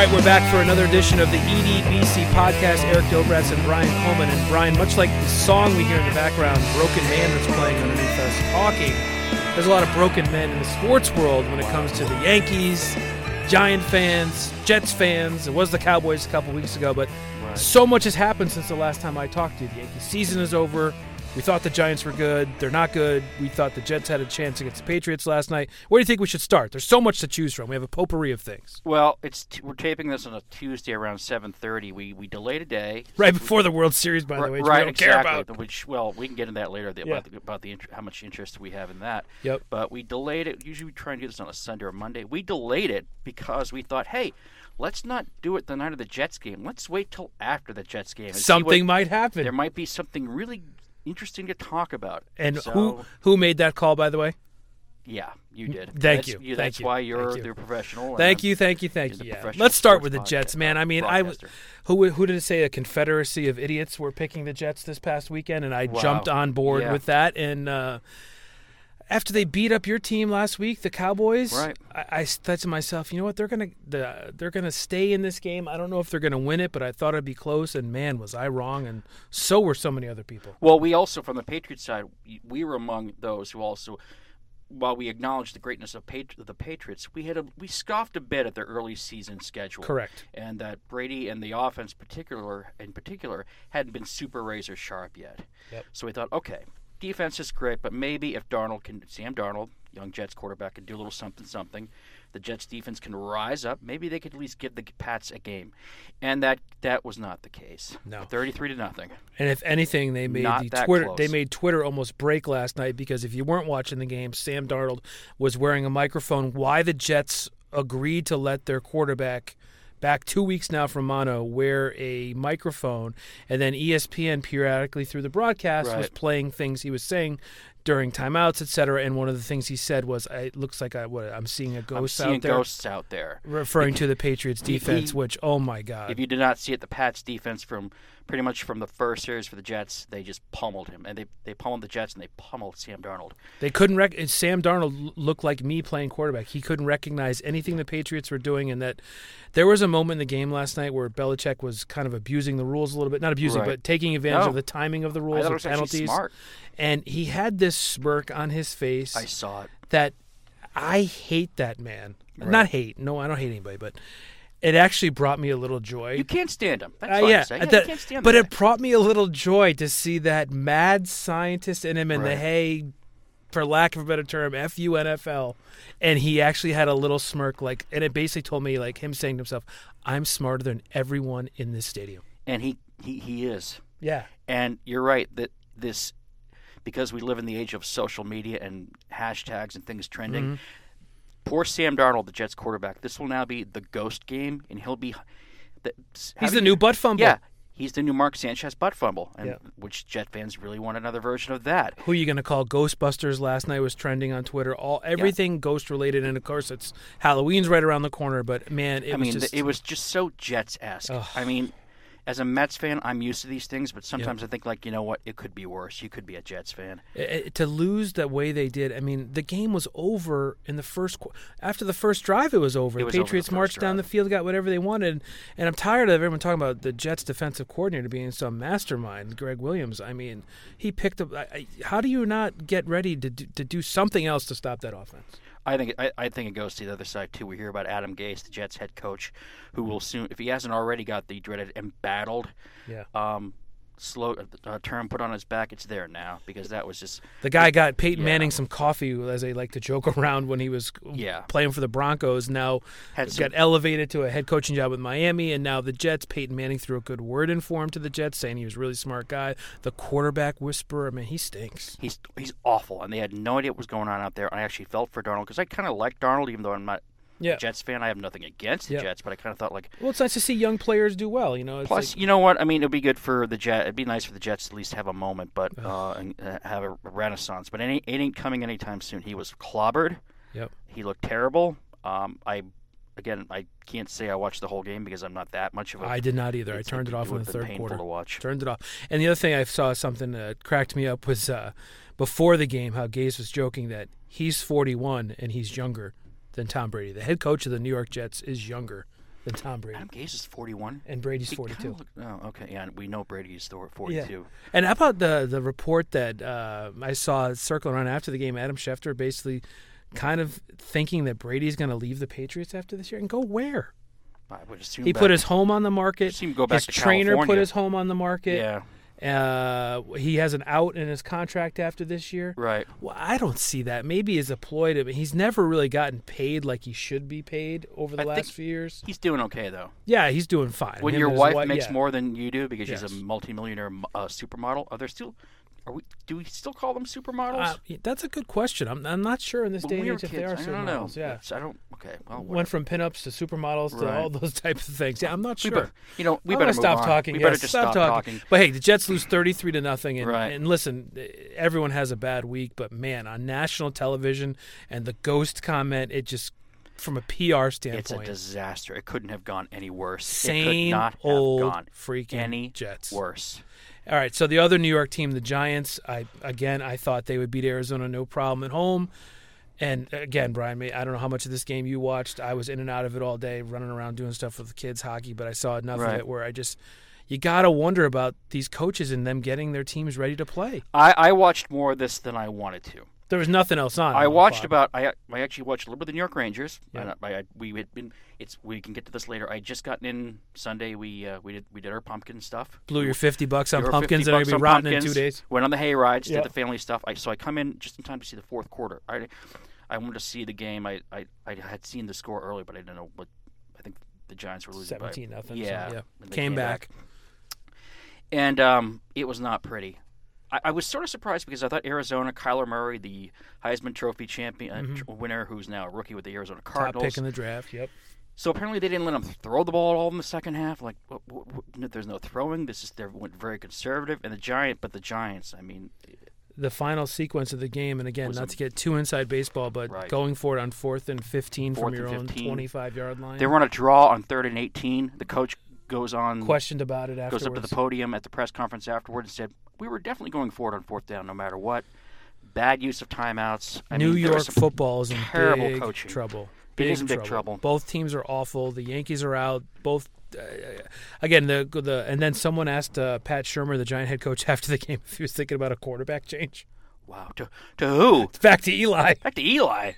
right, we're back for another edition of the EDBC podcast. Eric Dobratz and Brian Coleman. And Brian, much like the song we hear in the background, Broken Man, that's playing underneath us talking, there's a lot of broken men in the sports world when it comes to the Yankees, Giant fans, Jets fans. It was the Cowboys a couple weeks ago, but so much has happened since the last time I talked to you. The Yankees season is over. We thought the Giants were good. They're not good. We thought the Jets had a chance against the Patriots last night. Where do you think we should start? There's so much to choose from. We have a potpourri of things. Well, we're taping this on a Tuesday around 7:30. We delayed a day. Right before the World Series, by the way, which right, we don't exactly. care about. Which, well, we can get into that later about how much interest we have in that. Yep. But we delayed it. Usually we try and do this on a Sunday or Monday. We delayed it because we thought, hey, let's not do it the night of the Jets game. Let's wait till after the Jets game. Something might happen. There might be something really interesting to talk about. And who made that call, by the way? Yeah, you did. Thank you. That's why you're the professional. Thank you. Yeah. Let's start with the Jets, man. I mean, who did it say? A confederacy of idiots were picking the Jets this past weekend, and I jumped on board with that. And after they beat up your team last week, the Cowboys, right. I said to myself, you know what? They're gonna stay in this game. I don't know if they're gonna win it, but I thought it'd be close. And man, was I wrong? And so were so many other people. Well, we also, from the Patriots side, we were among those who also, while we acknowledged the greatness of the Patriots, we scoffed a bit at their early season schedule. Correct. And that Brady and the offense, in particular, hadn't been super razor sharp yet. Yep. So we thought, okay. Defense is great, but maybe if Sam Darnold, young Jets quarterback, can do a little something, the Jets defense can rise up. Maybe they could at least give the Pats a game, and that was not the case. No, 33-0. And if anything, they made Twitter almost break last night because if you weren't watching the game, Sam Darnold was wearing a microphone. Why the Jets agreed to let their quarterback, back 2 weeks now from mono, wear a microphone, and then ESPN periodically through the broadcast was playing things he was saying during timeouts, etc. And one of the things he said was, "It looks like I'm seeing a ghost out there." I'm seeing ghosts out there, referring to the Patriots defense. Which, oh my God! If you did not see it, the Pats defense pretty much from the first series for the Jets, they just pummeled him, and they pummeled the Jets and they pummeled Sam Darnold. They couldn't Sam Darnold looked like me playing quarterback. He couldn't recognize anything the Patriots were doing, and that there was a moment in the game last night where Belichick was kind of abusing the rules a little bit, not abusing, but taking advantage of the timing of the rules and penalties. Smart. And he had this smirk on his face. I saw it. That I hate that man. Right. Not hate. No, I don't hate anybody, but it actually brought me a little joy. You can't stand him. That's what I say. You can't stand but it brought me a little joy to see that mad scientist in him and the, hey, for lack of a better term, F-U NFL. And he actually had a little smirk, and it basically told me, him saying to himself, I'm smarter than everyone in this stadium. And he is. Yeah. And you're right that this, because we live in the age of social media and hashtags and things trending, mm-hmm. Poor Sam Darnold, the Jets quarterback, this will now be the ghost game, and he'll be... He's the new butt fumble. Yeah, he's the new Mark Sanchez butt fumble, which Jet fans really want another version of that. Who are you going to call Ghostbusters? Last night was trending on Twitter. Everything ghost-related, and of course it's Halloween's right around the corner, but man, it was just so Jets-esque. Ugh. I mean... As a Mets fan, I'm used to these things, but sometimes I think, you know what, it could be worse. You could be a Jets fan. To lose the way they did, I mean, the game was over in the first after the first drive, it was over. The Patriots marched down the field, got whatever they wanted, and I'm tired of everyone talking about the Jets' defensive coordinator being some mastermind, Greg Williams. I mean, he picked up. How do you not get ready to do something else to stop that offense? I think it goes to the other side, too. We hear about Adam Gase, the Jets head coach, who will soon, if he hasn't already got the dreaded embattled term put on his back, it's there now, because that was just... The guy got Peyton Manning some coffee, as they like to joke around, when he was playing for the Broncos. Now got elevated to a head coaching job with Miami, and now the Jets, Peyton Manning threw a good word in for him to the Jets, saying he was a really smart guy. The quarterback whisperer, man, he stinks. He's awful, and they had no idea what was going on out there. I actually felt for Darnold, because I kind of like Darnold, even though I'm not a Jets fan. I have nothing against the Jets, but I kind of thought well, it's nice to see young players do well. Plus, you know what? I mean, it'd be good for the Jets. It'd be nice for the Jets to at least have a moment, but and have a renaissance. But it ain't coming anytime soon. He was clobbered. Yep. He looked terrible. I can't say I watched the whole game because I'm not that much of a... I did not either. I turned it off in the third quarter. To watch. Turned it off. And the other thing I saw something that cracked me up was before the game, how Gase was joking that he's 41 and he's younger than Tom Brady. The head coach of the New York Jets is younger than Tom Brady. Adam Gase is 41. And Brady's He 42. Okay. Yeah, we know Brady's 42. Yeah. And how about the report that I saw circling around after the game? Adam Schefter basically kind of thinking that Brady's going to leave the Patriots after this year and go where? I would assume He put his home on the market. Go back his to trainer California. put his home on the market. Yeah. He has an out in his contract after this year. Right. Well, I don't see that. Maybe as a ploy to, he's never really gotten paid like he should be paid over the last few years. He's doing okay though. Yeah, he's doing fine. When Him your and his wife makes yeah. more than you do because Yes. she's a multimillionaire supermodel, do we still call them supermodels? That's a good question. I'm not sure in this When day and we were age if they are kids, I don't know. supermodels. Yeah. I don't. Okay. Well, Went from pinups to supermodels to Right. all those types of things. Yeah, I'm not sure. We I'm better gonna move stop on. talking. We Yes, better just stop talking. But hey, the Jets lose 33-0, and, Right. and listen, everyone has a bad week, but man, on national television and the ghost comment, it just from a PR standpoint, It's a disaster. It couldn't have gone any worse. It Same could not old have gone freaking any Jets. worse. All right, so the other New York team, the Giants, I thought they would beat Arizona no problem at home. And again, Brian, I don't know how much of this game you watched. I was in and out of it all day, running around doing stuff with the kids, hockey, but I saw enough of Right. it where you got to wonder about these coaches and them getting their teams ready to play. I watched more of this than I wanted to. There was nothing else on. I at watched 1 o'clock. I actually watched a little bit of the New York Rangers. Yeah. And we can get to this later. I just gotten in Sunday. We did our pumpkin stuff. Blew your $50 on Your pumpkins, $50 and they're going to on be rotten in pumpkins, 2 days. Went on the hay rides, Yep. did the family stuff. So I come in just in time to see the fourth quarter. I wanted to see the game. I had seen the score earlier, but I didn't know what. I think the Giants were losing 17-0. by, yeah, So, and they came back. And it was not pretty. I was sort of surprised because I thought Arizona, Kyler Murray, the Heisman Trophy champion winner, who's now a rookie with the Arizona Cardinals. Top pick in the draft, yep. So apparently they didn't let him throw the ball at all in the second half. Like, there's no throwing. They went very conservative. And the Giants, I mean, the final sequence of the game, and again, not to get too inside baseball, but Right. going for it on 4th and 15 from Fourth your and own 15. 25-yard line. they were on a draw on 3rd and 18. The coach goes on, questioned about it goes afterwards. up to the podium at the press conference afterwards and said, "We were definitely going for it on 4th down, no matter what. Bad use of timeouts. New there was York some football is in terrible big coaching. trouble. It is in big trouble. Both teams are awful. The Yankees are out. Both. Again, and then someone asked Pat Shurmur, the Giant head coach, after the game if he was thinking about a quarterback change. Wow, to who? It's back to Eli. Back to Eli.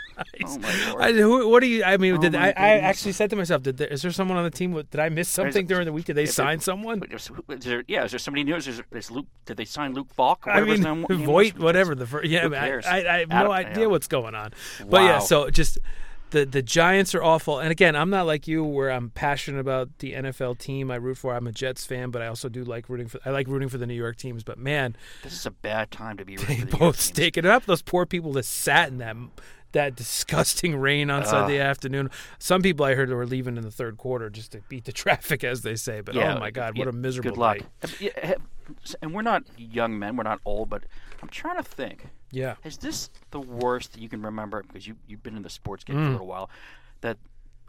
Oh my Lord. What do you? I mean, Oh, my I goodness. actually said to myself, is there someone on the team? Did I miss something during the week? Did they sign someone? Is there somebody new? Is Luke? Did they sign Luke Falk? Or I whatever his mean, name was? Voight, whatever the first. Yeah, Who cares? I have no Adam- idea yeah. what's going on. But yeah, Wow. so just the Giants are awful. And again, I'm not like you, where I'm passionate about the NFL team I root for. I'm a Jets fan, but I also do like rooting for. I like rooting for the New York teams. But man, This is a bad time to be rooting they for the New York both teams. stake it up. Those poor people that sat in that disgusting rain on Sunday afternoon. Some people I heard were leaving in the third quarter just to beat the traffic, as they say. But Yeah, oh my God, what a miserable Good luck. night. And we're not young men. We're not old, but I'm trying to think. Yeah. Is this the worst that you can remember? Because you've been in the sports game for a little while. That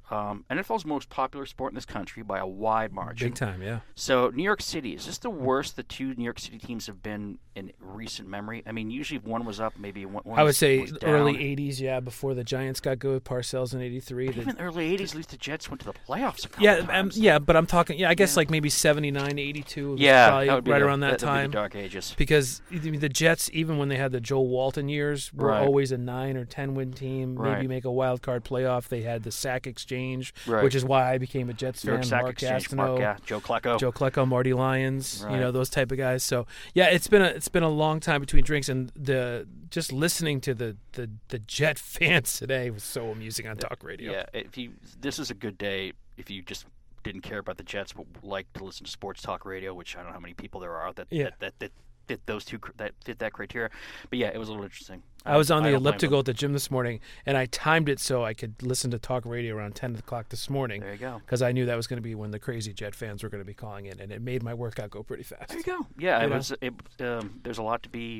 NFL's most popular sport in this country by a wide margin. Big time, yeah. So New York City, is this the worst the two New York City teams have been in recent memory? I mean, usually if one was up, maybe one I would say was down. early 80s, yeah, before the Giants got good with Parcells in 83. Even the early 80s, at least the Jets went to the playoffs a couple Yeah, times. yeah, but I'm talking, I guess like maybe 79, 82, Yeah, probably that would be right the- around that would be time. the dark ages. Because the Jets, even when they had the Joe Walton years, were Right. always a 9 or 10 win team. Maybe Right. make a wild card playoff. They had the sack exchange, Right. which is why I became a Jets New York fan. Sack Mark Exchange, Gastineau, Joe Klecko. Joe Klecko, Marty Lyons, Right. those type of guys. So yeah, it's been a long time between drinks, and just listening to the Jet fans today was so amusing on talk radio. Yeah, this is a good day if you just didn't care about the Jets but like to listen to sports talk radio, which I don't know how many people there are that fit those two that fit that criteria. But yeah, it was a little interesting. I was on the don't blame elliptical at the gym this morning, and I timed it so I could listen to talk radio around 10 o'clock this morning. There you go. Because I knew that was going to be when the crazy Jet fans were going to be calling in, and it made my workout go pretty fast. There you go. Yeah, You it know? was. There's a lot to be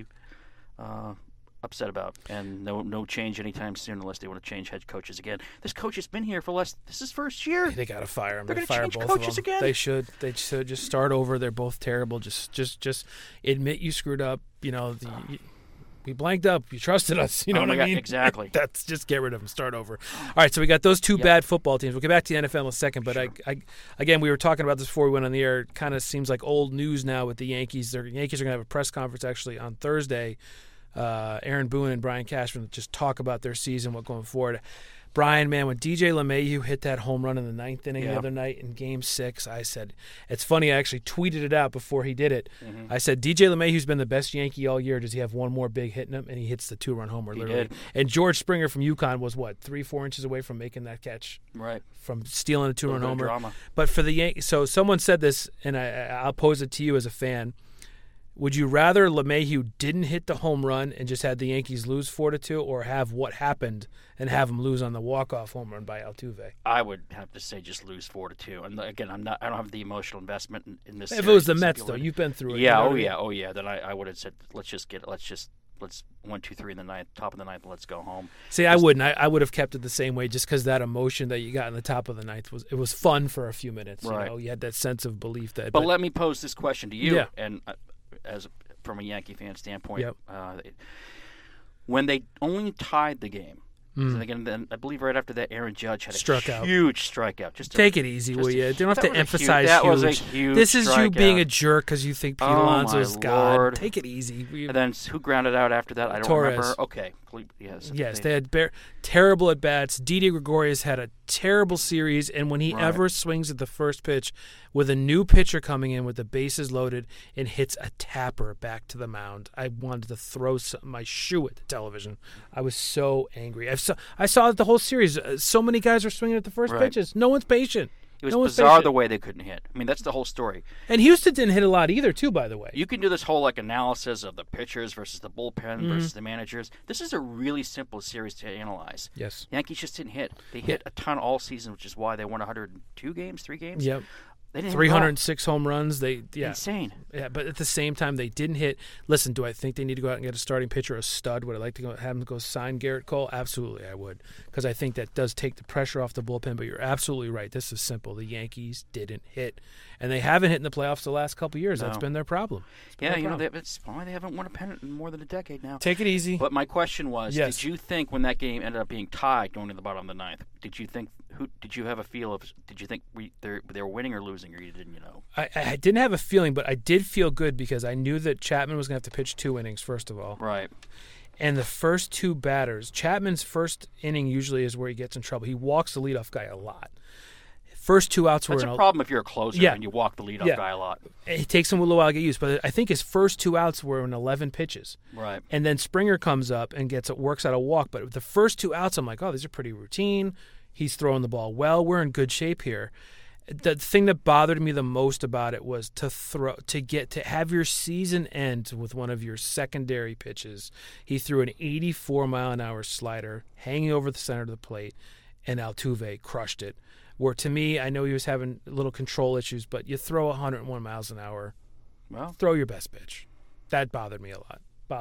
upset about, and no change anytime soon unless they want to change head coaches again. This coach has been here for This is his first year. They got to fire him. They're They gonna fire change both coaches of them. again? They should. They should just start over. They're both terrible. Just admit you screwed up. We blanked up. You trusted us. You know what I mean? Exactly. That's just get rid of them. Start over. All right, so we got those two bad football teams. We'll get back to the NFL in a second, but Sure. Again, we were talking about this before we went on the air. It kind of seems like old news now with the Yankees. The Yankees are going to have a press conference actually on Thursday. Aaron Boone and Brian Cashman just talk about their season, what going forward. Brian, man, when DJ LeMahieu hit that home run in the ninth inning the other night in Game 6, I said, it's funny, I actually tweeted it out before he did it. Mm-hmm. I said, DJ LeMahieu's been the best Yankee all year. Does he have one more big hit in him? And he hits the 2-run homer, literally. Did. And George Springer from UConn was, 3-4 inches away from making that catch? Right. From stealing a 2-run homer. Drama. But for the Yankees, so someone said this, and I'll pose it to you as a fan. Would you rather LeMahieu didn't hit the home run and just had the Yankees lose 4-2, or have what happened and have them lose on the walk-off home run by Altuve? I would have to say just lose 4-2. And again, I don't have the emotional investment in this. If it was the Mets, though, you've been through it. Yeah. You know Oh yeah. Then I would have said let's 1, 2, 3 in the ninth, top of the ninth, and let's go home. See, I wouldn't. I would have kept it the same way, just because that emotion that you got in the top of the ninth was fun for a few minutes. Right. You know, you had that sense of belief that. But let me pose this question to you, Yeah. and from a Yankee fan standpoint, Yep. When they only tied the game. So again, then I believe right after that, Aaron Judge had a huge strikeout. Take it easy, will you? You don't have to emphasize that huge. was a huge This is strikeout. you being a jerk because you think Pete Alonso's God. Lord. Take it easy. And then who grounded out after that? I don't Torres. remember. Okay. Yes, they had terrible at bats. Didi Gregorius had a terrible series, and when he ever swings at the first pitch with a new pitcher coming in with the bases loaded and hits a tapper back to the mound, I wanted to throw my shoe at the television. I was so angry. I saw it the whole series. So many guys were swinging at the first pitches. No one's patient. It was bizarre the way they couldn't hit. I mean, that's the whole story. And Houston didn't hit a lot either, too, by the way. You can do this whole analysis of the pitchers versus the bullpen versus the managers. This is a really simple series to analyze. Yes. Yankees just didn't hit. They hit a ton all season, which is why they won 102 games, 3 games. Yep. They didn't 306 home runs. Insane. Yeah, but at the same time, they didn't hit. Listen, do I think they need to go out and get a starting pitcher, a stud? Would I like to have them go sign Garrett Cole? Absolutely, I would, because I think that does take the pressure off the bullpen. But you're absolutely right. This is simple. The Yankees didn't hit, and they haven't hit in the playoffs the last couple of years. No. That's been their problem. That's why they haven't won a pennant in more than a decade now. Take it easy. But my question was, yes. Did you think when that game ended up being tied going to the bottom of the ninth, did you think did you have a feel of? Did you think they were winning or losing, or you didn't know? I didn't have a feeling, but I did feel good because I knew that Chapman was going to have to pitch 2 innings first of all. Right. And the first 2 batters, Chapman's first inning usually is where he gets in trouble. He walks the leadoff guy a lot. First 2 outs were That's a problem if you're a closer and you walk the leadoff guy a lot. It takes him a little while to get used, but I think his first 2 outs were in 11 pitches. Right. And then Springer comes up and works out a walk. But the first 2 outs, I'm like, oh, these are pretty routine. He's throwing the ball well. We're in good shape here. The thing that bothered me the most about it was to have your season end with one of your secondary pitches. He threw an 84-mile-an-hour slider hanging over the center of the plate, and Altuve crushed it. Where to me, I know he was having little control issues, but you throw 101 miles an hour, throw your best pitch. That bothered me a lot.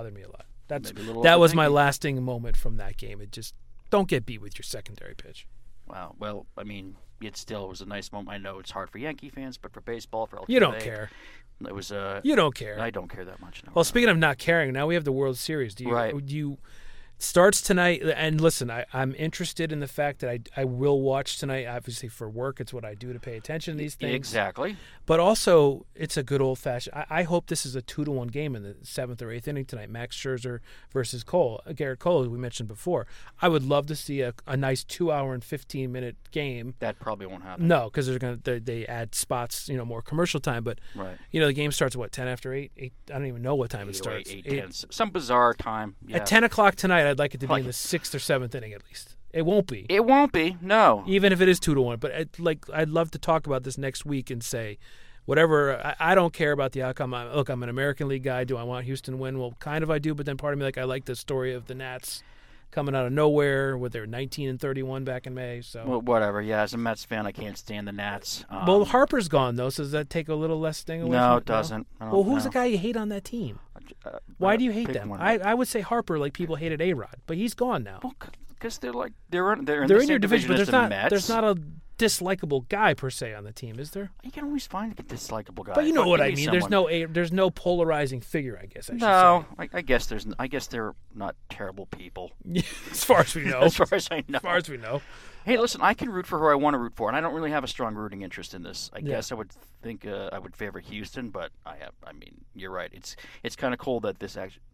That was my lasting moment from that game. It just don't get beat with your secondary pitch. Wow. Well, I mean, it still was a nice moment. I know it's hard for Yankee fans, but for baseball, for Altuve, you don't care. It was you don't care. I don't care that much. No, well, speaking of not caring, now we have the World Series. Do you starts tonight, and listen, I'm interested in the fact that I will watch tonight. Obviously, for work, it's what I do to pay attention to these things. Exactly. But also, it's a good old-fashioned. I hope this is a 2-1 game in the 7th or 8th inning tonight. Max Scherzer versus Garrett Cole, as we mentioned before. I would love to see a nice 2-hour and 15-minute game. That probably won't happen. No, because they add spots, more commercial time. But the game starts at 10 after 8. I don't even know what time it starts. 8, some bizarre time. Yeah. At 10 o'clock tonight, I'd like it to be in the 6th or 7th inning at least. It won't be. It won't be. No. Even if it is 2-1, but I'd love to talk about this next week and say, whatever. I don't care about the outcome. I'm an American League guy. Do I want Houston to win? Well, kind of I do, but then part of me I like the story of the Nats coming out of nowhere with their 19-31 back in May. So well, whatever. Yeah, as a Mets fan, I can't stand the Nats. Well, Harper's gone though, so does that take a little less sting away? No, from it doesn't. No? Well, who's the guy you hate on that team? Why do you hate them? I would say Harper, like people hated A-Rod, but he's gone now. Well, because they're in your division, but as the Mets. there's not a dislikable guy per se on the team, is there? You can always find a dislikable guy. But you know what I maybe mean. someone- There's no polarizing figure, I guess. No, I guess I guess they're not terrible people. As far as we know. As far as I know. As far as we know. Hey, listen, I can root for who I want to root for, and I don't really have a strong rooting interest in this. I Yeah. guess I would think I would favor Houston, but I mean, you're right. It's kind of cool that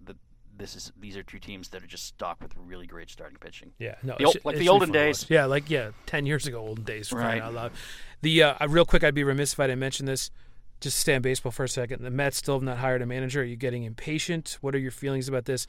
these are two teams that are just stocked with really great starting pitching. Yeah, no, The olden days. Yeah, 10 years ago, olden days. For crying Right. out loud. The real quick, I'd be remiss if I didn't mention this. Just stay on baseball for a second. The Mets still have not hired a manager. Are you getting impatient? What are your feelings about this?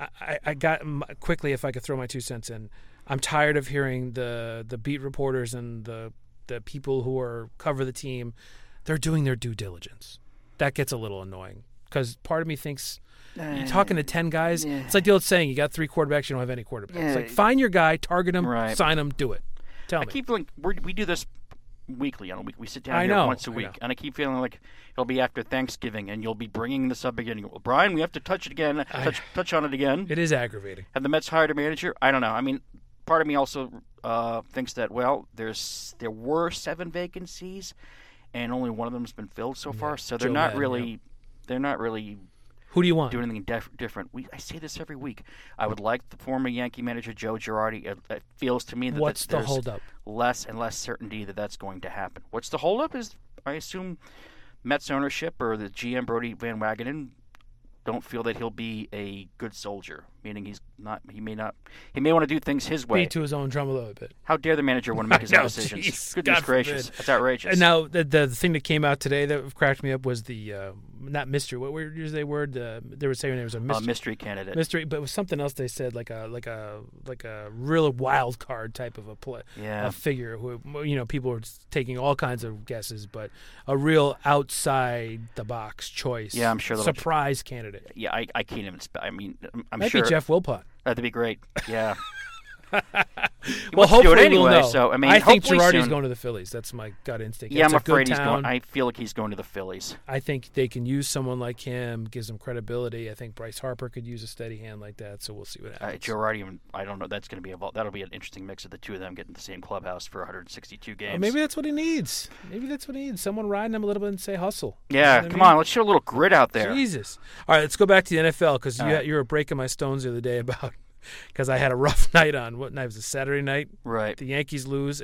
I got quickly, if I could throw my 2 cents in. I'm tired of hearing the beat reporters and the people who cover the team. They're doing their due diligence. That gets a little annoying because part of me thinks you're talking to 10 guys. Yeah. It's like the old saying: you got 3 quarterbacks, you don't have any quarterbacks. Yeah. It's like find your guy, target him, Right. sign him, do it. Tell I me. keep feeling we do this weekly on a week. We sit down I here know, once a I week, know. and I keep feeling like it'll be after Thanksgiving, and you'll be bringing this up again. Well, Brian, we have to touch it again. Touch on it again. It is aggravating. Have the Mets hired a manager? I don't know. I mean, part of me also thinks that there were 7 vacancies, and only one of them has been filled so far. So they're Joe not Madden, really. They're not really Who do you want? do anything different. I say this every week. I would like the former Yankee manager Joe Girardi. It feels to me that What's the there's holdup? less and less certainty that that's going to happen. What's the holdup is, I assume, Mets ownership or the GM Brody Van Wagenen don't feel that he'll be a good soldier, meaning he may want to do things his way. Beat to his own drum a little bit. How dare the manager want to make his own know, decisions? jeez, Goodness God gracious, forbid. that's outrageous. And now the thing that came out today that cracked me up was the not mystery. What word is they word? They were saying it was a mystery candidate. mystery, but it was something else they said, like a real wild card type of a figure who people were taking all kinds of guesses, but a real outside the box choice. Yeah, I'm sure that'll- surprise candidate. Yeah, I can't even. I mean, I'm Might sure be Jeff Wilpott. that'd be great. Yeah. Well, wants to do it hopefully anyway, we'll know. so, I mean, I think hopefully Girardi's soon. going to the Phillies. That's my gut instinct. Yeah, That's I'm a good afraid he's town. going. I feel like he's going to the Phillies. I think they can use someone like him, gives them credibility. I think Bryce Harper could use a steady hand like that, so we'll see what happens. Girardi, I don't know. That's going to be that'll be an interesting mix of the two of them getting the same clubhouse for 162 games. Or maybe that's what he needs. Maybe that's what he needs. Someone riding him a little bit and say hustle. Yeah, You know what I come mean? on, let's show a little grit out there. Jesus. All right, let's go back to the NFL because All right. you were breaking my stones the other day about because I had a rough night on what night was it? Saturday night. Right. The Yankees lose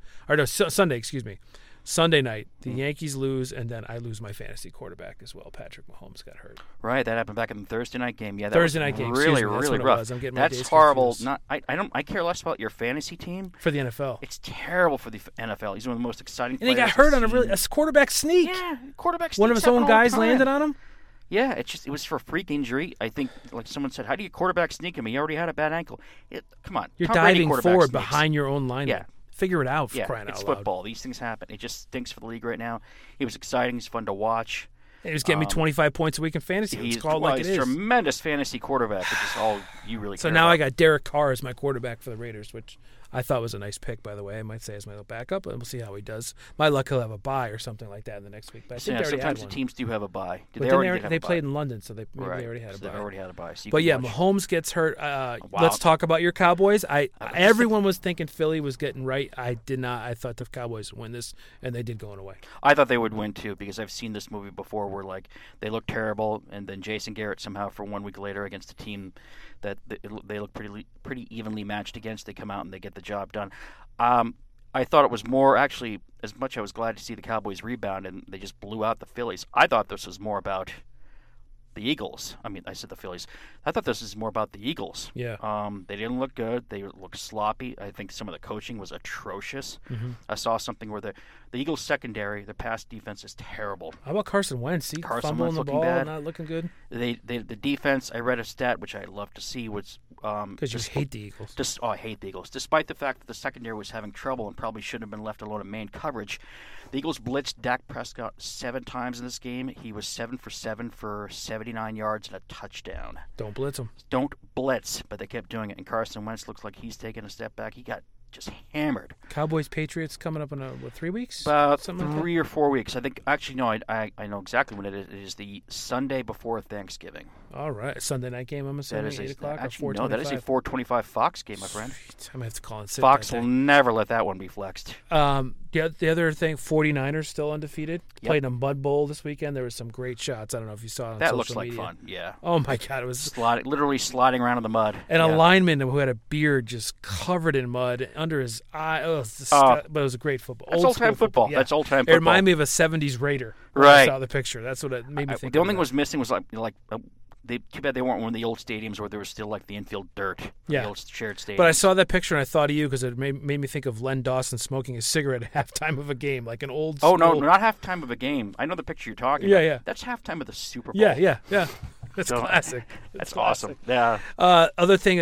Sunday. Excuse me. Sunday night, the Yankees lose, and then I lose my fantasy quarterback as well. Patrick Mahomes got hurt. Right, that happened back in the Thursday night game. Yeah, that Thursday was night game. Really, Excuse me, that's really what it rough. was. I'm getting my That's days horrible. confused. I care less about your fantasy team. For the NFL. It's terrible for the NFL. He's one of the most exciting. And he got players hurt I've on a seen. quarterback sneak. Yeah, quarterback. One of his own guys landed on him. Yeah, it was for a freak injury. I think, like someone said, how do you quarterback sneak him? He already had a bad ankle. Come on, You're Tom Brady diving quarterback forward sneaks. behind your own lineman. Yeah. Figure it out for Yeah, crying it's out loud. football. These things happen. It just stinks for the league right now. He was exciting. He's fun to watch. He was getting me 25 points a week in fantasy. Let's call it like it He's a is. tremendous fantasy quarterback, which is all you really So care now about. I got Derek Carr as my quarterback for the Raiders, which I thought was a nice pick, by the way. I might say as my little backup, and we'll see how he does. My luck, he'll have a bye or something like that in the next week. But I think Yeah, they already sometimes had the one. teams do have a bye. But They then already did have they a bye. played in London, so maybe Right. they already had a So bye. They already had a bye. So you But can yeah, watch. Mahomes gets hurt. Wow. Let's talk about your Cowboys. Everyone was thinking Philly was getting right. I did not. I thought the Cowboys would win this, and they did going away. I thought they would win too because I've seen this movie before where like they look terrible and then Jason Garrett somehow for 1 week later against a team that they look pretty evenly matched against, they come out and they get the job done. I thought it was more actually, as much I was glad to see the Cowboys rebound and they just blew out the Phillies. I thought this was more about the Eagles. I mean, I said the Phillies. I thought this was more about the Eagles. Yeah. They didn't look good. They looked sloppy. I think some of the coaching was atrocious. Mm-hmm. I saw something where the Eagles secondary, their pass defense is terrible. How about Carson Wentz? He Carson fumbling Wentz the looking ball, bad. not looking good. The defense, I read a stat which I love to see was Because you hate the Eagles. I hate the Eagles. Despite the fact that the secondary was having trouble and probably shouldn't have been left alone in main coverage, the Eagles blitzed Dak Prescott 7 times in this game. He was 7 for 7 for 79 yards and a touchdown. Don't blitz them. Don't blitz, but they kept doing it. And Carson Wentz looks like he's taking a step back. He got just hammered. Cowboys Patriots coming up in 3 weeks? About Something like that? 3 or 4 weeks. I think. Actually, no. I know exactly when it is. It is the Sunday before Thanksgiving. All right. Sunday night game, I'm assuming, 8 o'clock or 4:25? No, that is a 4:25 Fox game, my friend. I'm going to have to call and sit Fox that will day. never let that one be flexed. The other thing, 49ers still undefeated. Yep. Played in a Mud Bowl this weekend. There was some great shots. I don't know if you saw it on That social looks like media. fun. Yeah. Oh, my God. It was... Literally sliding around in the mud. And Yeah. a lineman who had a beard just covered in mud under his eye. But it was a great football. That's old-time school football. Yeah. That's old-time It football. reminded me of a 70s Raider. When I Right. saw the picture. That's what it made me think The only of thing was missing was too bad they weren't one of the old stadiums where there was still like the infield dirt. Yeah. The old shared stadium. But I saw that picture and I thought of you because it made me think of Len Dawson smoking a cigarette at halftime of a game, like an old Oh, no, school- not halftime of a game. I know the picture you're talking Yeah, about. yeah. That's halftime of the Super Bowl. Yeah. That's So- classic. That's classic. awesome. Yeah. Other thing,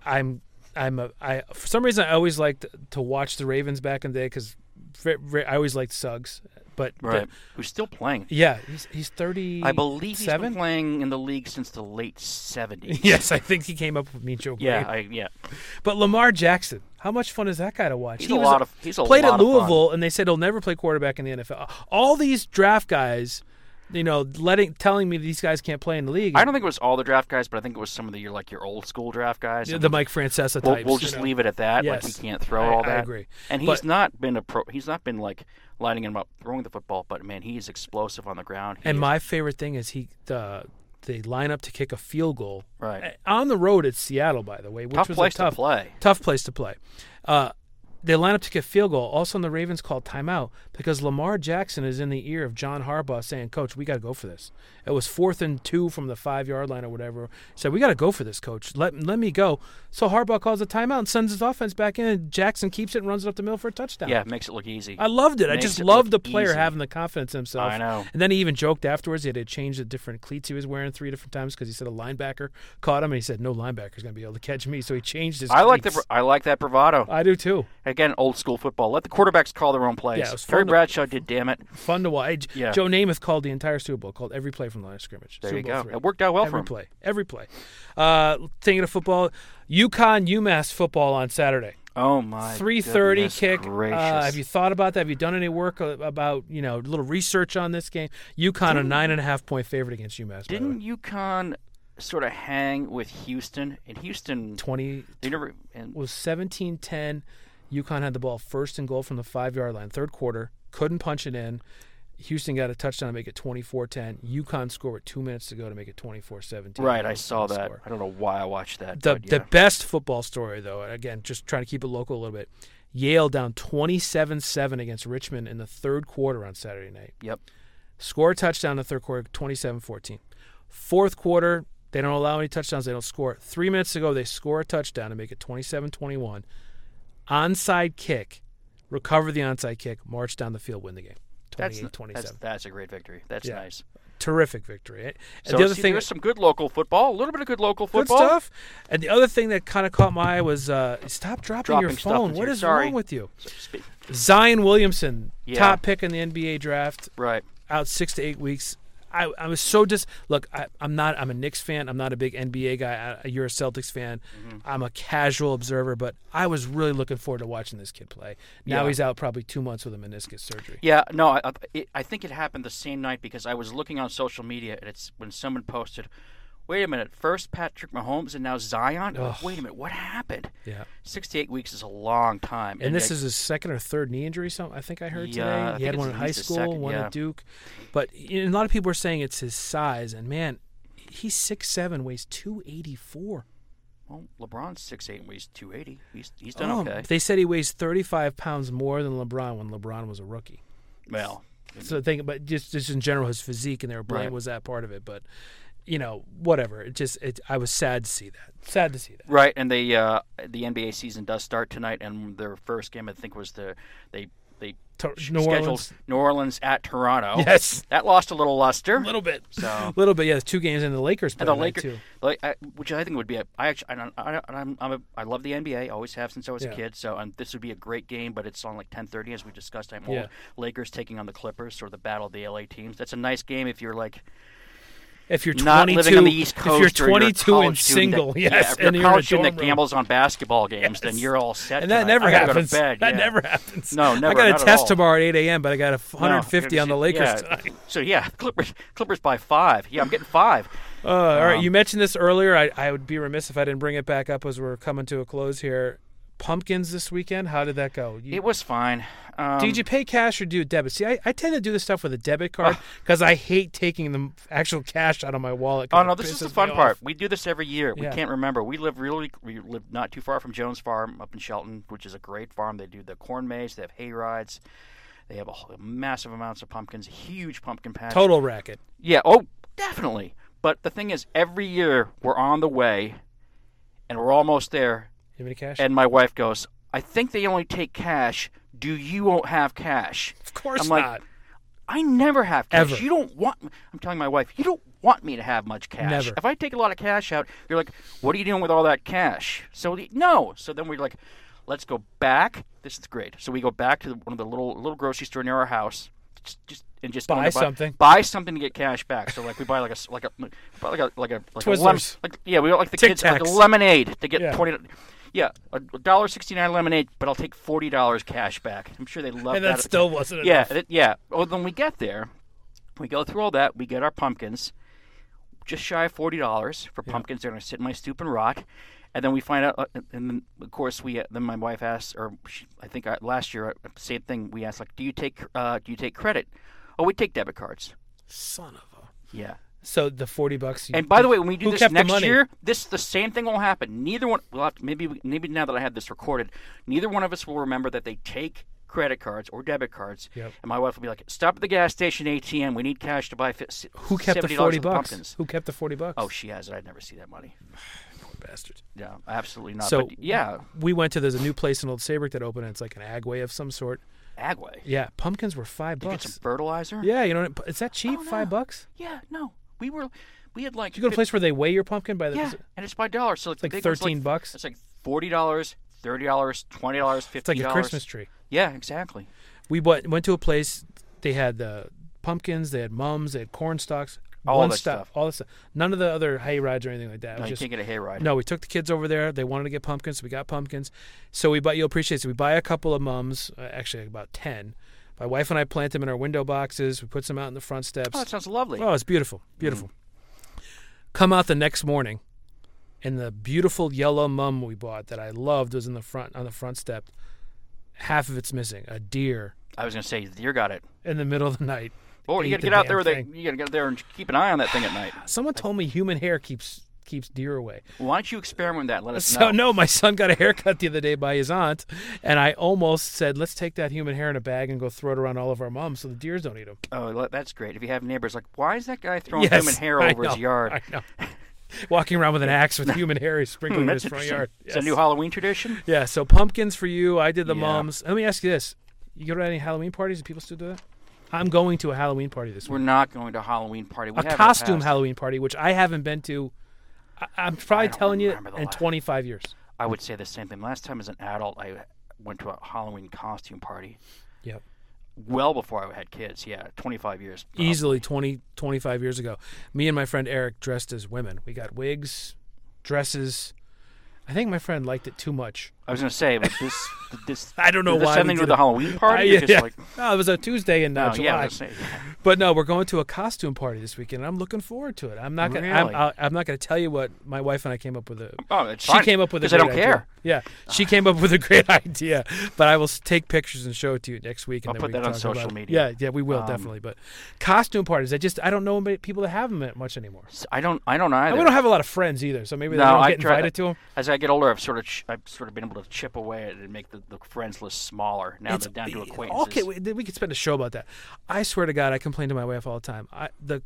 for some reason I always liked to watch the Ravens back in the day because I always liked Suggs. But Right. Who's still playing. yeah, he's 30. I believe he's been playing in the league since the late 70s. Yes, I think he came up with me, Joe. Yeah, But Lamar Jackson, how much fun is that guy to watch? He's He a was lot of he's a played lot at of fun. Louisville, and they said he'll never play quarterback in the NFL. All these draft guys, telling me these guys can't play in the league. I don't think it was all the draft guys, but I think it was some of your old school draft guys. The Mike Francesa types. We'll just leave it at that. Yes. Like he can't throw all that. I agree. And he's not been a pro. He's not been like lining him up throwing the football, but man, he's explosive on the ground. My favorite thing is they line up to kick a field goal. Right. On the road at Seattle, by the way, which Tough was place a tough to play. Tough place to play. They line up to kick a field goal. All of a sudden, the Ravens called timeout because Lamar Jackson is in the ear of John Harbaugh saying, "Coach, we got to go for this." It was 4th and 2 from the 5-yard line or whatever. He said, "We got to go for this, Coach. Let me go." So Harbaugh calls a timeout and sends his offense back in, and Jackson keeps it and runs it up the middle for a touchdown. Yeah, makes it look easy. I loved it. I just loved the player having the confidence in himself. I know. And then he even joked afterwards he had to change the different cleats he was wearing 3 different times because he said a linebacker caught him, and he said, "No linebacker's going to be able to catch me." So he changed his cleats. I like that bravado. I do too. Again, old school football. Let the quarterbacks call their own plays. Yeah, it was Terry fun to- Bradshaw did, damn it. Fun to watch. Yeah. Joe Namath called the entire Super Bowl, called every play from the line of scrimmage. There Super you Bowl go. III. It worked out well for him. Every play. Thinking of football, UConn-UMass football on Saturday. Oh my! 3:30 goodness kick. Gracious. Have you thought about that? Have you done any work about a little research on this game? UConn a 9.5-point favorite against UMass. Didn't UConn sort of hang with Houston? And Houston 20 they never and was 17-10. UConn had the ball first and goal from the 5-yard line, third quarter. Couldn't punch it in. Houston got a touchdown to make it 24-10. UConn scored with 2 minutes to go to make it 24-17. right. I saw that. Score. I don't know why I watched that. The but yeah. best football story, though, again, just trying to keep it local a little bit. Yale down 27-7 against Richmond in the third quarter on Saturday night. Yep. Score a touchdown in the third quarter, 27-14. Fourth quarter, they don't allow any touchdowns. They don't score. 3 minutes to go, they score a touchdown to make it 27-21. Onside kick, recover the onside kick, march down the field, win the game. 28-27. That's a great victory. That's nice. Terrific victory. And So the other thing, there's some good local football. A little bit of good local good football. stuff. And the other thing that kind of caught my eye was stop dropping your stuff phone. into What your- is sorry. wrong with you? So- Zion Williamson, Yeah. top pick in the NBA draft, Right. out 6 to 8 weeks. I was so look. I'm a Knicks fan. I'm not a big NBA guy. You're a Celtics fan. Mm-hmm. I'm a casual observer, but I was really looking forward to watching this kid play. Now Yeah. he's out probably 2 months with a meniscus surgery. Yeah, no, I think it happened the same night because I was looking on social media and it's when someone posted, wait a minute, first Patrick Mahomes and now Zion? Ugh. Wait a minute, what happened? Yeah. 68 weeks is a long time. And this is his second or third knee injury, I think I heard Yeah, today. I He think had it's one in at high least his school, second, one yeah. at Duke. But a lot of people are saying it's his size. And, man, he's 6'7", weighs 284. Well, LeBron's 6'8", weighs 280. He's done okay. They said he weighs 35 pounds more than LeBron when LeBron was a rookie. Well, So but just in general, his physique and their blame Right. was that part of it. But, whatever. I was sad to see that. Sad to see that. right, and the NBA season does start tonight, and their first game I think was they New scheduled Orleans. New Orleans at Toronto. Yes. That lost a little luster. A little bit. So A little bit, yeah. 2 games in the Lakers play and the tonight, Lakers, too. which I think would be I love the NBA. Always have since I was Yeah. a kid. So this would be a great game, but it's on like 10:30 as we discussed. I'm Yeah. old. Lakers taking on the Clippers, or the battle of the LA teams. That's a nice game if you're like, If you're 22, not living on the East Coast, if you're 22 or and single, that, yes, if you're and a you're in a college student dorm that room. gambles on basketball games, then you're all set. And that tonight. never I gotta happens. Go to bed. That yeah. never happens. No, never. I got not a at test all. tomorrow at 8 a.m., but I got 150 No, on the Lakers yeah. tonight. So yeah, Clippers by 5. Yeah, I'm getting 5. All right, you mentioned this earlier. I would be remiss if I didn't bring it back up as we're coming to a close here. Pumpkins this weekend, how did that go? It was fine. Did you pay cash or do debit? See, I tend to do this stuff with a debit card because I hate taking the actual cash out of my wallet. Oh no, this is the fun part. We do this every year. Yeah. We can't remember. We live not too far from Jones Farm up in Shelton, which is a great farm. They do the corn maze. They have hay rides. They have massive amounts of pumpkins. Huge pumpkin patch. Total racket. Yeah. Oh, definitely. But the thing is, every year we're on the way, and we're almost there. You have any cash? And my wife goes, "I think they only take cash. Do you won't have cash?" Of course I'm like, not. I never have cash. Ever. You don't want. I'm telling my wife, you don't want me to have much cash. Never. If I take a lot of cash out, you're like, "What are you doing with all that cash?" So no. So then we're like, "Let's go back." This is great. So we go back to one of the little grocery store near our house, just Buy something. Buy something to get cash back. So like we buy like a Twizzlers. we got like the Tic kids like a Tacs. lemonade to get Yeah. 20. Yeah, $1.69 lemonade, but I'll take $40 cash back. I'm sure they love And that. that still wasn't Yeah, enough. yeah. Well, then we get there, we go through all that, we get our pumpkins, just shy of $40 for pumpkins. They're going to sit in my stoop and rot. And then we find out, and then of course then my wife asked, last year, same thing. We asked, like, do you take credit? Oh, we take debit cards. Son of a. Yeah. So the $40. And by the way, when we do who this kept the next money? year, the same thing will happen. Neither one. We'll have to, maybe now that I have this recorded, neither one of us will remember that they take credit cards or debit cards. Yep. And my wife will be like, "Stop at the gas station ATM. We need cash to buy Who kept the $70 $40? worth of pumpkins." Who kept the $40? Oh, she has it. I'd never see that money. Poor bastard. Yeah, absolutely not. So but yeah, we went to. There's a new place in Old Saybrook that opened. And it's like an Agway of some sort. Agway. Yeah, pumpkins were $5. Did you get some fertilizer? Yeah, you know, is that cheap? Oh, no. $5? Yeah, no. We had like. Did you go to a place where they weigh your pumpkin by the? Yeah, and it's by dollar. So It's like the big one's $13. It's like $40, $30, $20, $50. It's like a Christmas tree. Yeah, exactly. We went to a place. They had the pumpkins. They had mums. They had corn stalks. All one that stuff. stuff. All this stuff. None of the other hay rides or anything like that. It No, was you just, can't get a hayride. no, we took the kids over there. They wanted to get pumpkins, so we got pumpkins. So you'll appreciate it. So we buy a couple of mums. Actually, about 10. My wife and I plant them in our window boxes. We put some out in the front steps. Oh, that sounds lovely. Oh, it's beautiful. Beautiful. Come out the next morning, and the beautiful yellow mum we bought that I loved was on the front step. Half of it's missing. A deer I was going to say, the deer got it. in the middle of the night. Oh, you ate got to the get out damn there. thing. You got to get there and keep an eye on that thing at night. Someone told me human hair keeps deer away. Why don't you experiment with that? Let us So know. no, my son got a haircut the other day by his aunt, and I almost said, "Let's take that human hair in a bag and go throw it around all of our mums so the deers don't eat them." Oh, that's great. If you have neighbors like, why is that guy throwing Yes, human hair I over his know, yard? I know. Walking around with an axe with human hair he's sprinkling in That's his front interesting. yard. It's a new Halloween tradition. Yeah, so pumpkins for you. I did the Yeah. mums. Let me ask you this: you go to any Halloween parties? Do people still do that? I'm going to a Halloween party this We're week. not going to a Halloween party. We A have in the costume past. Halloween party, which I haven't been to. I'm probably don't telling you remember the in last- 25 years. I would say the same thing. Last time as an adult, I went to a Halloween costume party. Yep. Well before I had kids. Yeah, 25 years. Easily 20, 25 years ago. Me and my friend Eric dressed as women. We got wigs, dresses. I think my friend liked it too much. I was going to say, but this I don't know did this why. something we with did the Halloween party? yeah, Or just like, no, it was a Tuesday in no, July. yeah, I was gonna say, But no, we're going to a costume party this weekend. I'm looking forward to it. I'm not gonna. Really? I'm not going to tell you what my wife and I came up with. oh, it's She fine, came up with a 'cause I great don't idea. care. Yeah, she came up with a great idea. But I will take pictures and show it to you next week. And I'll then put we that can on talk social about it. media. Yeah, we will definitely. But costume parties, I don't know many people that have them much anymore. I don't either. And we don't have a lot of friends either, so maybe they No, don't I get tried invited to them. As I get older, I've sort of been able to chip away at it and make the friends list smaller. Now It's- they're down to acquaintances. Okay, we could spend a show about that. I swear to God, I complain to my wife all the time. The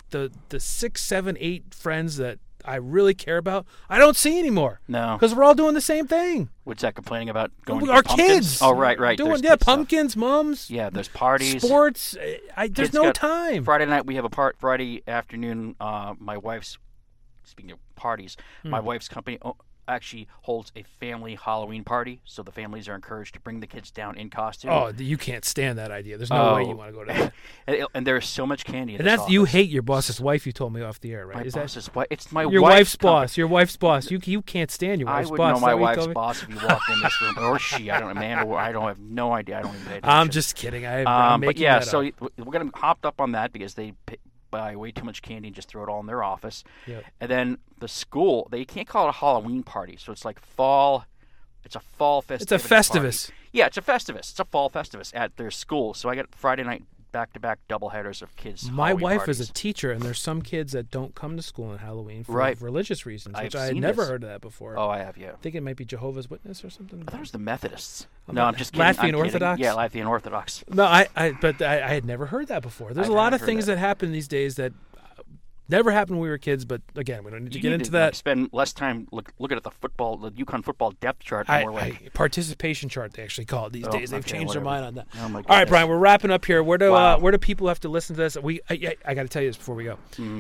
6, 7, 8 friends that I really care about, I don't see anymore. No. Because we're all doing the same thing. What's that complaining about? Going to Our the pumpkins? kids. Oh, right. Doing There's kid stuff. pumpkins, mums. Yeah, there's parties. Sports. There's Kids no got- time. Friday night we have a Friday afternoon. My wife's, speaking of parties, my wife's company actually holds a family Halloween party, so the families are encouraged to bring the kids down in costume. Oh, you can't stand that idea. There's no way you want to go to that. And there's so much candy in And this that's you office. hate your boss's wife. You told me off the air, right? My Is boss's that wife. It's my your wife's company. boss? Your wife's boss. You can't stand your wife's I would boss. know Is my that what you wife's told me? boss if you walked in this room, or she. I don't know, Amanda. I don't have no idea. I don't even pay attention. I'm just kidding. I'm but making yeah, that so up. we're gonna hopped up on that because they buy way too much candy and just throw it all in their office. Yep. And then the school, they can't call it a Halloween party, so it's like fall. It's a fall festivity. It's a Festivus. Party. Yeah, it's a Festivus. It's a fall Festivus at their school. So I got Friday night back-to-back doubleheaders of kids. My Halloween wife parties. is a teacher, and there's some kids that don't come to school on Halloween for Right. religious reasons, which I've I had seen never this. heard of that before. Oh, I have, yeah. I think it might be Jehovah's Witness or something. I thought it was the Methodists. Oh, No, I'm just kidding. Latvian I'm kidding. Orthodox? Yeah, Latvian Orthodox. No, but I had never heard that before. There's I a lot have of heard things that. that happen these days that never happened when we were kids. But again, we don't need to You get need into to, that. Like, spend less time looking at the UConn football depth chart. More like, Participation chart, they actually call it these days. They've okay, changed their whatever. mind on that. Oh my All right, goodness. Brian, we're wrapping up here. Where do Wow. people have to listen to this? I got to tell you this before we go.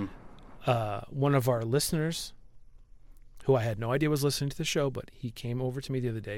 One of our listeners, who I had no idea was listening to the show, but he came over to me the other day.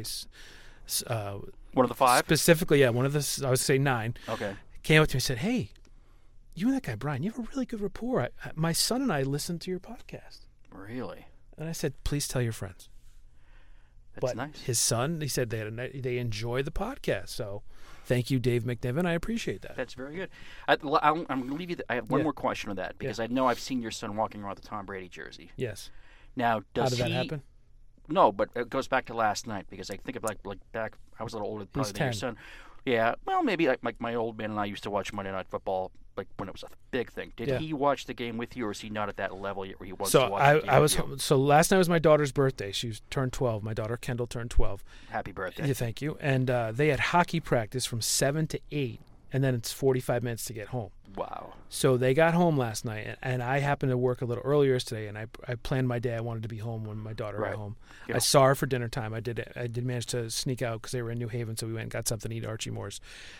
One of the five? Specifically, yeah, one of the, I would say 9. Okay. Came up to me and said, "Hey, you and that guy Brian, you have a really good rapport. My son and I listened to your podcast." Really? And I said, "Please tell your friends." That's But nice. his son, he said they enjoy the podcast. So, thank you, Dave McNiven. I appreciate that. That's very good. I'm going to leave you. I have one Yeah. more question on that because I know I've seen your son walking around with the Tom Brady jersey. Yes. Now, How does did that happen? No, but it goes back to last night because I think of like back. I was a little older probably than your 10. son. Yeah, well, maybe like my old man and I used to watch Monday Night Football like when it was a big thing. Did Yeah. he watch the game with you, or is he not at that level yet where he wants to So watch the game I with was you? so last night was my daughter's birthday. She turned 12. My daughter Kendall turned 12. Happy birthday. Yeah, thank you. And they had hockey practice from 7 to 8, and then it's 45 minutes to get home. Wow. So they got home last night, and I happened to work a little earlier today, and I planned my day. I wanted to be home when my daughter got home. Yeah. I saw her for dinner time. I did manage to sneak out because they were in New Haven, so we went and got something to eat at Archie Moore's.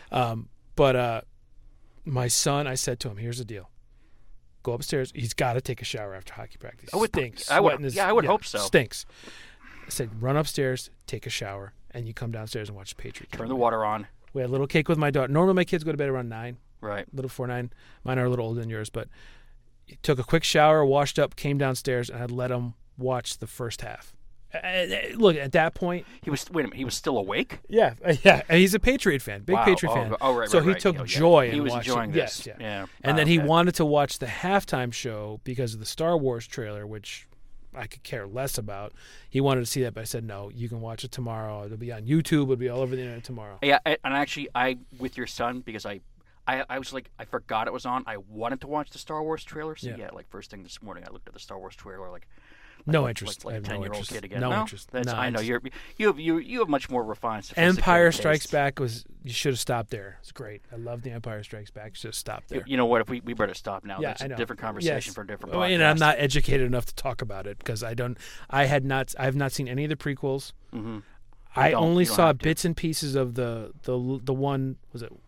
But my son, I said to him, "Here's the deal. Go upstairs. He's got to take a shower after hockey practice. I would- Stinks. I would- Sweating his- yeah, I would hope so. Stinks." I said, "Run upstairs, take a shower, and you come downstairs and watch the Patriots." Turn the water on. We had a little cake with my daughter. Normally my kids go to bed around 9. Right. Little 4-9. Mine are a little older than yours, but he took a quick shower, washed up, came downstairs, and I'd let him watch the first half. Look, at that point, He was. Wait a minute. He was still awake. yeah, and he's a Patriot fan, big Wow. Patriot fan. Right. So right, he right. took Yeah. joy He in was watching. enjoying Yes, this. yeah. Yeah. And then he okay. wanted to watch the halftime show because of the Star Wars trailer, which I could care less about. He wanted to see that, but I said, "No, you can watch it tomorrow. It'll be on YouTube. It'll be all over the internet tomorrow." Yeah, and actually, I with your son because I was like I forgot it was on. I wanted to watch the Star Wars trailer. So Yeah. like first thing this morning, I looked at the Star Wars trailer like. No interest. Like I a have no 10-year-old interest. kid again. No interest. That's, No, I know it's- you have much more refined. sophisticated Empire tastes. Strikes Back was. You should have stopped there. It's great. I love the Empire Strikes Back. You should have stopped there. You know what? If we better stop now. Yeah, That's I a know. different conversation Yes. for a different Oh, podcast. and I'm not educated enough to talk about it because I have not seen any of the prequels. Mm-hmm. I only you don't saw have to. bits and pieces of the one. Was it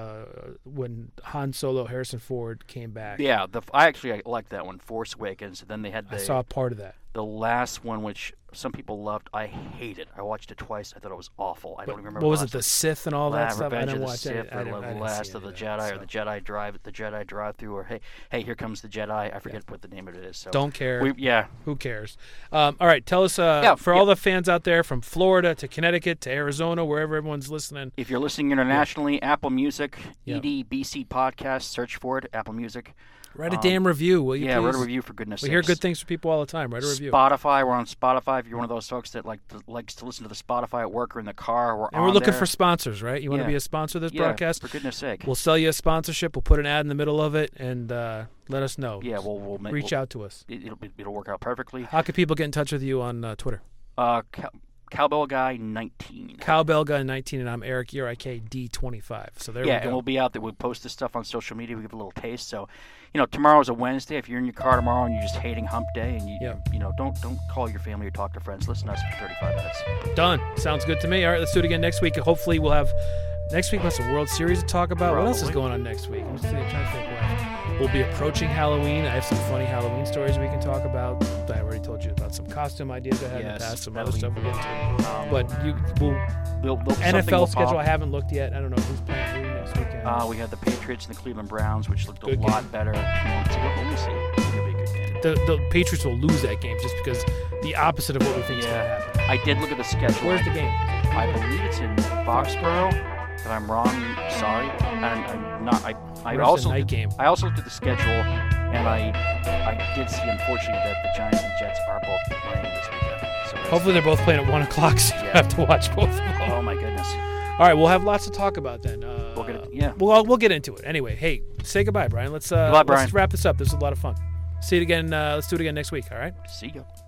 when Han Solo, Harrison Ford came back? Yeah, I liked that one, Force Awakens. And then they had I saw part of that. the last one, which some people loved. I hated. I watched it twice. I thought it was awful. I don't remember. What was the it? The last Sith and all that stuff. I Revenge didn't of the watch Sith, it. I or didn't the Last see of the any Jedi, that, or so. the Jedi drive-through, or hey, here comes the Jedi. I forget what the name of it is. So Don't care. Who cares? All right, tell us for all the fans out there from Florida to Connecticut to Arizona, wherever everyone's listening. If you're listening internationally, Apple Music, Yeah. EDBC Podcast, search for it, Apple Music. Write a damn review, will you? Yeah, please? write a review for goodness' We sakes. hear good things from people all the time. Write a review. Spotify, we're on Spotify. If you're one of those folks that likes to listen to the Spotify at work or in the car, And we're looking for sponsors, right? You want to Yeah. be a sponsor of this yeah, broadcast? for goodness' sake. We'll sell you a sponsorship. We'll put an ad in the middle of it, and let us know. Yeah, we'll reach out to us. It'll work out perfectly. How can people get in touch with you on Twitter? Cowbell Guy 19. Cowbell Guy 19, and I'm Eric ERIKD25. So there we Yeah, go. and we'll be out there. We'll post this stuff on social media. We give a little taste. So, tomorrow's a Wednesday. If you're in your car tomorrow and you're just hating hump day, and don't call your family or talk to friends. Listen to us for 35 minutes. Done. Sounds good to me. All right, let's do it again next week. Hopefully we'll have Next week, we'll have some World Series to talk about. What else is Probably. going on next week? I'm just trying to think what. We'll be approaching Halloween. I have some funny Halloween stories we can talk about. I already told you about some costume ideas I had in the past, some other stuff we'll get into. But NFL schedule, I haven't looked yet. I don't know who's playing who next weekend. We had the Patriots and the Cleveland Browns, which looked a lot better 2 months ago. But we'll see. It'll be a good game. The Patriots will lose that game just because the opposite of what we think is going to happen. I did look at the schedule. Where's the game? I believe it's in Foxborough. If I'm wrong, sorry. And I'm not. I also night game? I also looked at the schedule, and I did see, unfortunately, that the Giants and Jets are both playing this weekend. So Hopefully they're both playing at 1 o'clock, so you have to watch both of them. Oh my goodness. All right, we'll have lots to talk about then. We'll get into it. Anyway, hey, say goodbye, Brian. Let's Brian. wrap this up. This was a lot of fun. See it again. Let's do it again next week. All right. See you.